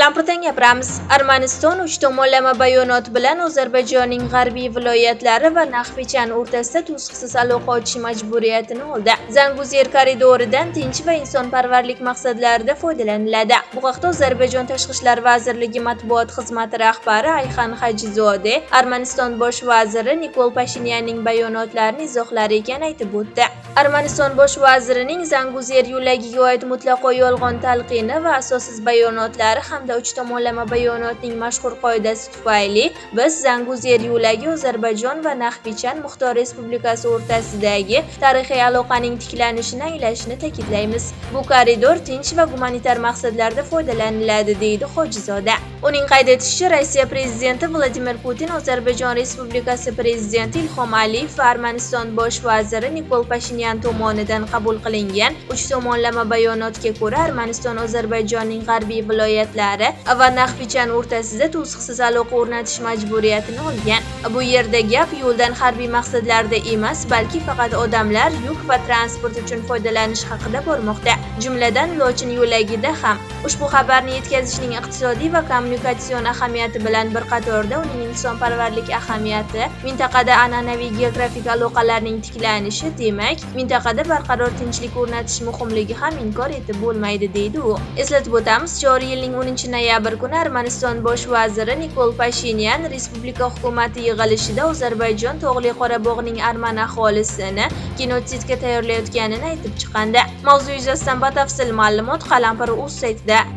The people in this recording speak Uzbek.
Qalampirdan gapiramiz. Armaniston uch tomonlama bayonot bilan Ozarbayjonning g'arbiy viloyatlari va Naxchichan o'rtasida to'siqsiz aloqa ochish majburiyatini oldi. Zanguzir koridoridan tinch va insonparvarlik maqsadlarida foydalaniladi. Bu haqda Ozarbayjon Tashqi ishlar vazirligi matbuot xizmati rahbari Ayxan Hajizodeh Armaniston bosh vaziri Nikol Pashinyanning bayonotlarini izohlar ekan aytib o'tdi. Armaniston bosh vazirining Zanguzir yo'lagiga oid mutlaqo yolg'on talqini va asossiz bayonotlari hamda uch tomonlama bayonotning mashhur qoidasi tufayli biz Zanguzir yo'lagi Ozarbayjon va Naxchichan Muxtor Respublikasi o'rtasidagi tarixiy aloqaning tiklanishini anglashini ta'kidlaymiz. Bu koridor tinch va gumanitar maqsadlarda foydalaniladi, deydi Hojizoda. Uning qayd etishicha, Rossiya prezidenti Vladimir Putin, Ozarbayjon Respublikasi prezidenti Ilhom Aliyev va Armaniston bosh vaziri Nikol Pashinyan tomonidan qabul qilingan uch tomonlama bayonotga ko'ra Armaniston Ozarbayjonning g'arbiy viloyatlari va Naxchichan o'rtasida to'siqsiz aloqa o'rnatish majburiyatini olgan. Bu yerda gap yo'ldan harbiy maqsadlarda emas, balki faqat odamlar, yuk va transport uchun foydalanish haqida bormoqda. Jumladan, Lochin yo'lagida ham. Ushbu xabarni yetkazishning iqtisodiy va kommunikatsion ahamiyati bilan bir qatorda uning insonparvarlik ahamiyati, mintaqada an'anaviy geografik aloqalarning tiklanishi, demak, mintaqada barqaror tinchlik o'rnatish muhimligi ham inkor etib bo'lmaydi, deydi u. Eslatib o'tamiz, joriy yilning 10-noyabr kuni Armaniston bosh vaziri Nikol Pashinyan respublika hukumati yig'ilishida Ozarbayjon Tog'li Qorabog'ning arman aholisini genotsidga tayyorlayotganini aytib chiqqandi. Mavzu yuzasidan batafsil ma'lumot Qalampir.uz saytida.